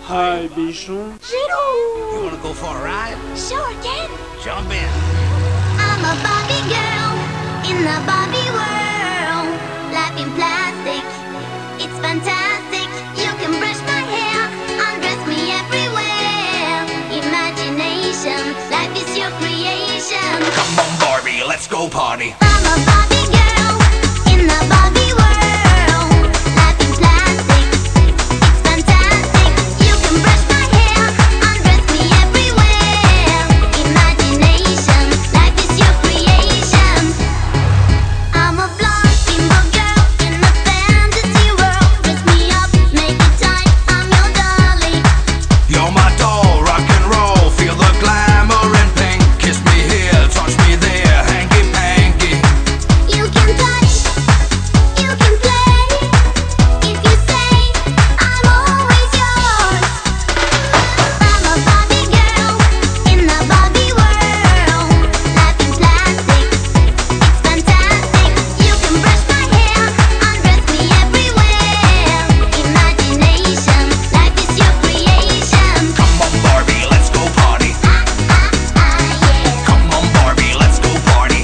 Hi, Bichon. You wanna go for a ride? Sure, Ken. Jump in. I'm a Barbie girl in the Barbie world. Life in plastic, it's fantastic. You can brush my hair, undress me everywhere. Imagination, life is your creation. Come on, Barbie, let's go party. I'm a Barbie girl in the Barbie world. Life in plastic, it's fantastic. You can brush my hair, undress me everywhere. Imagination, life is your creation. I'm a blonde bimbo girl in a fantasy world. Dress me up, make it tight, I'm your dolly. You're my doll, rock and roll. Feel the glamour and pink. Kiss me here, touch me there, hanky panky. You can touch, you can play. If you say I'm always yours. I'm a Barbie girl in the Barbie world. Life in plastic, it's fantastic. You can brush my hair, undress me everywhere. Imagination, life is your creation. Come on, Barbie, let's go party. Yeah. Come on, Barbie, let's go party.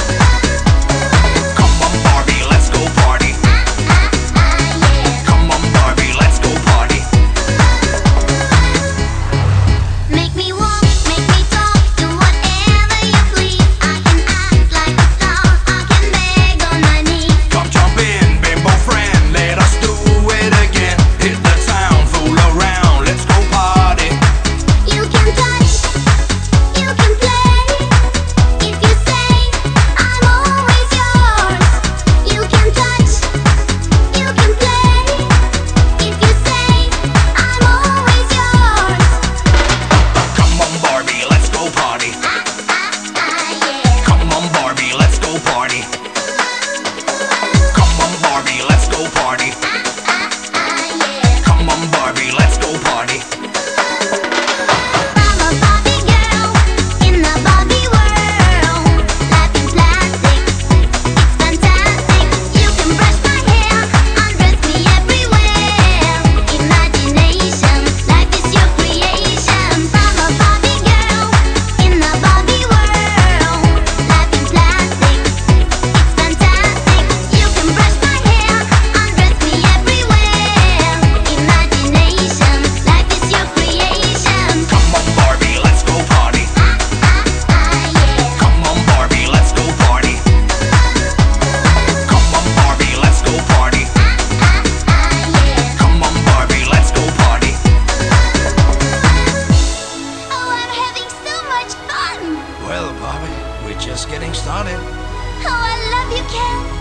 Come on, Barbie, let's go party. Yeah. Come on, Barbie, let's go party. Make me walk, make me talk, do whatever you please. I can act like a star, I can beg on my knees. Come jump in, bimbo friend, let us do it again. Hit the town, fool around, let's go party. You can touch, you can play. If you say I'm always yours. You can touch, you can play. If you say I'm always yours. Come on, Barbie, let's go party. Yeah. Come on, Barbie, let's go party. Come on, Barbie, let's go party. Yeah. Come on, Barbie, let's go party. I'm a Barbie girl in the Barbie world. Life in plastic, it's fantastic. You can brush my hair, undress me everywhere. Imagination, life is your creation. I'm a Barbie girl in the Barbie world. Life in plastic, it's fantastic. You can brush my hair, undress me everywhere. Imagination, life is your creation. Come on, Barbie, let's go party. Yeah. Come on, Barbie, let's go party. Come on, Barbie, let's go party. Yeah. Come on, Barbie, let's go party. Oh, I'm having so much fun. Well, Barbie, we're just getting started. Oh, I love you, Ken.